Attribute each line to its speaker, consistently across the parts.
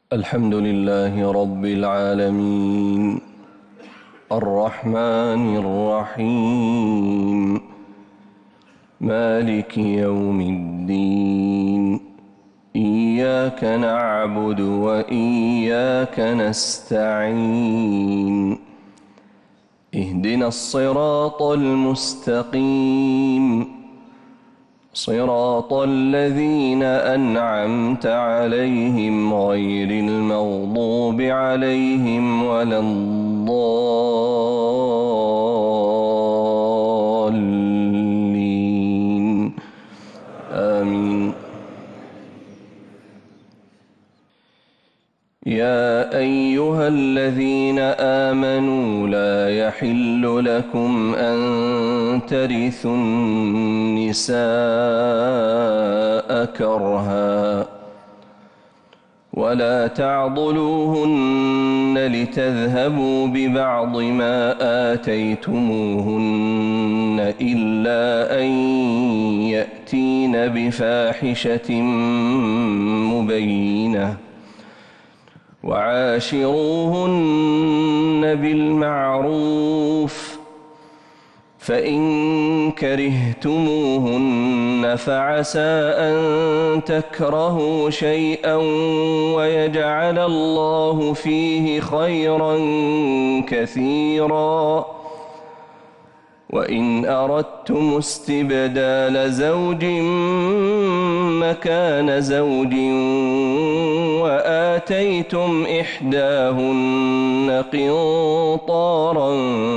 Speaker 1: الحمد لله رب العالمين الرحمن الرحيم مالك يوم الدين إياك نعبد وإياك نستعين اهدنا الصراط المستقيم صراط الذين أنعمت عليهم غير المغضوب عليهم ولا الضالين آمين. يا أيها الذين آمنوا لا يحل لكم أن ترثوا النساء كرها ولا تعضلوهن لتذهبوا ببعض ما آتيتموهن إلا أن يأتين بفاحشة مبينة وعاشروهن بالمعروف فإن كرهتموهن فعسى أن تكرهوا شيئا ويجعل الله فيه خيرا كثيرا وإن أردتم استبدال زوج مكان زوج وآتيتم إحداهن قنطارا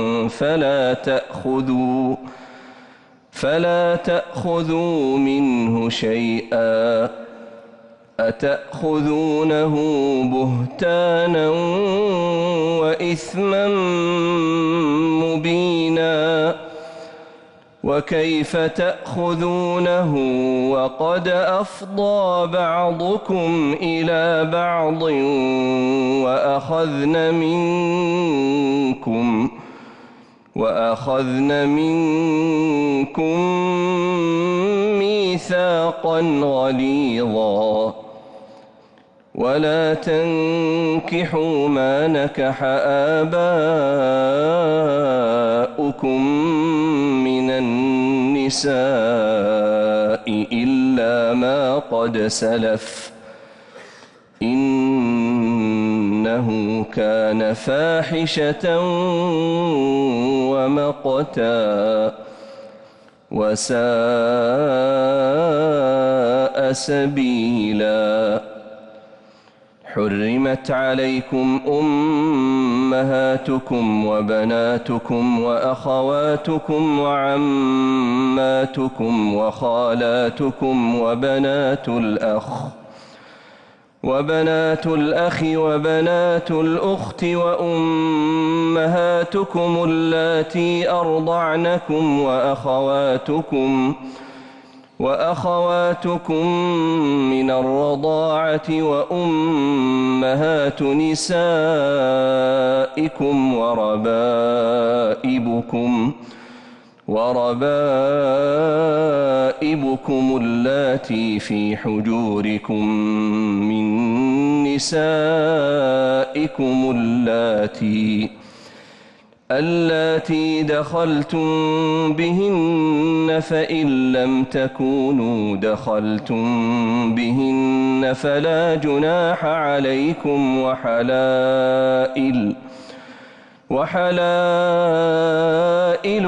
Speaker 1: فلا تأخذوا منه شيئا أتأخذونه بهتانا وإثما مبينا وكيف تأخذونه وقد أفضى بعضكم إلى بعض وأخذن منكم ميثاقا غليظا ولا تنكحوا ما نكح آباؤكم من النساء إلا ما قد سلف إنه كان فاحشة ومقتا وساء سبيلا. حرمت عليكم أمهاتكم وبناتكم وأخواتكم وعماتكم وخالاتكم وبنات الأخ وبنات الأخت وأمهاتكم اللاتي أرضعنكم وأخواتكم من الرضاعة وأمهات نسائكم وربائبكم اللاتي في حجوركم من نسائكم اللاتي دخلتم بهن فإن لم تكونوا دخلتم بهن فلا جناح عليكم وحلائل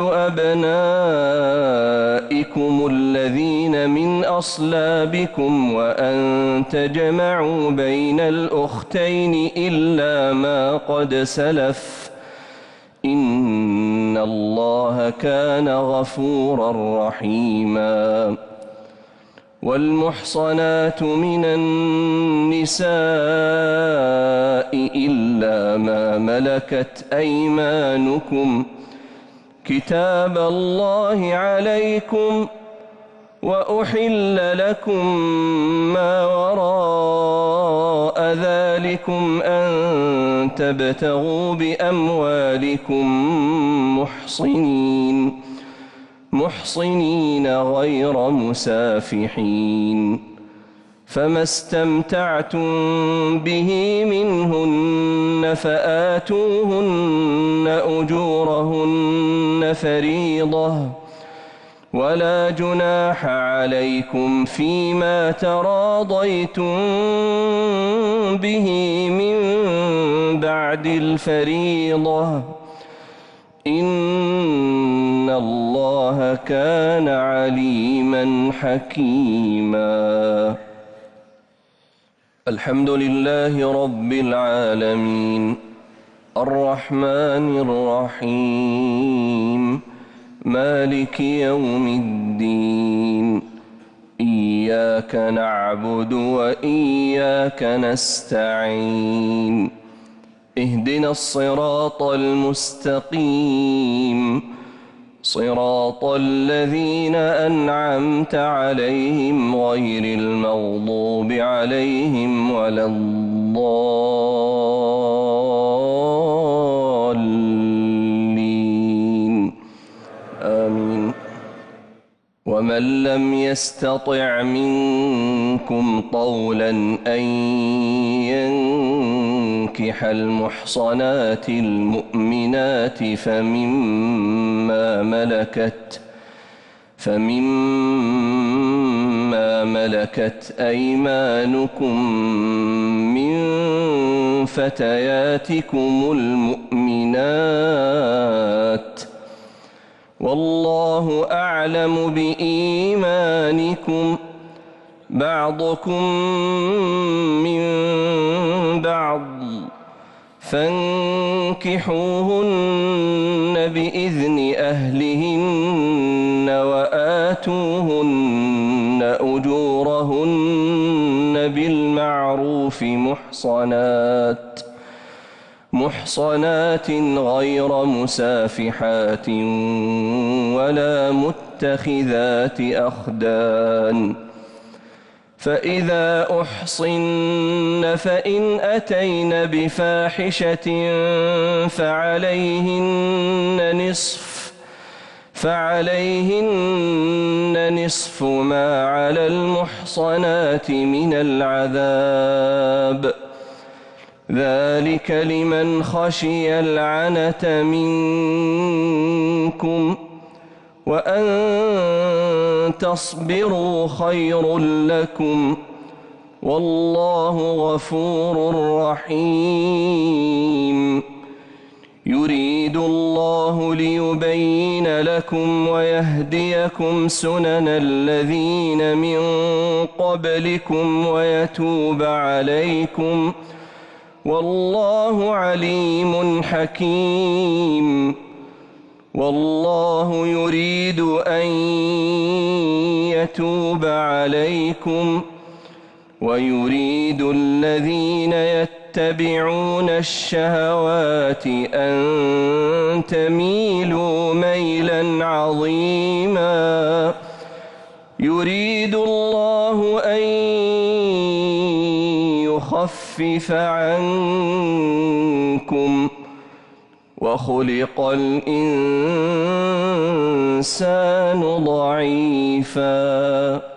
Speaker 1: أبنائكم الذين من أصلابكم وأن تجمعوا بين الأختين إلا ما قد سلف إن الله كان غفورا رحيما. والمحصنات من النساء إلا ما ملكت أيمانكم كتاب الله عليكم وأحل لكم ما وراء ذلكم أن تبتغوا بأموالكم محصنين غير مسافحين فما استمتعتم به منهن فآتوهن أجورهن فريضة ولا جناح عليكم فيما تراضيتم به من بعد الفريضة إن الله كان عليما حكيما. الحمد لله رب العالمين الرحمن الرحيم مالك يوم الدين إياك نعبد وإياك نستعين اهدنا الصراط المستقيم صراط الذين أنعمت عليهم غير المغضوب عليهم ولا الضالين آمين. ومن لم يستطع منكم طولا أن ينكح المحصنات المؤمنات فمما ملكت أيمانكم من فتياتكم المؤمنات والله أعلم بإيمانكم بعضكم من بعض فانكحوهن بإذن أهلهن وآتوهن أجورهن بالمعروف محصنات غير مسافحات ولا متخذات أخدان فإذا أحصن فإن أتين بفاحشة فعليهن نصف ما على المحصنات من العذاب ذلك لمن خشي العنة منكم وأن تصبروا خير لكم والله غفور رحيم. يريد الله ليبين لكم ويهديكم سنن الذين من قبلكم ويتوب عليكم والله عليم حكيم. والله يريد أن يتوب عليكم ويريد الذين يتبعون الشهوات أن تميلوا ميلا عظيما. يريد الله أن يخفف عنكم وخلق الإنسان ضعيفا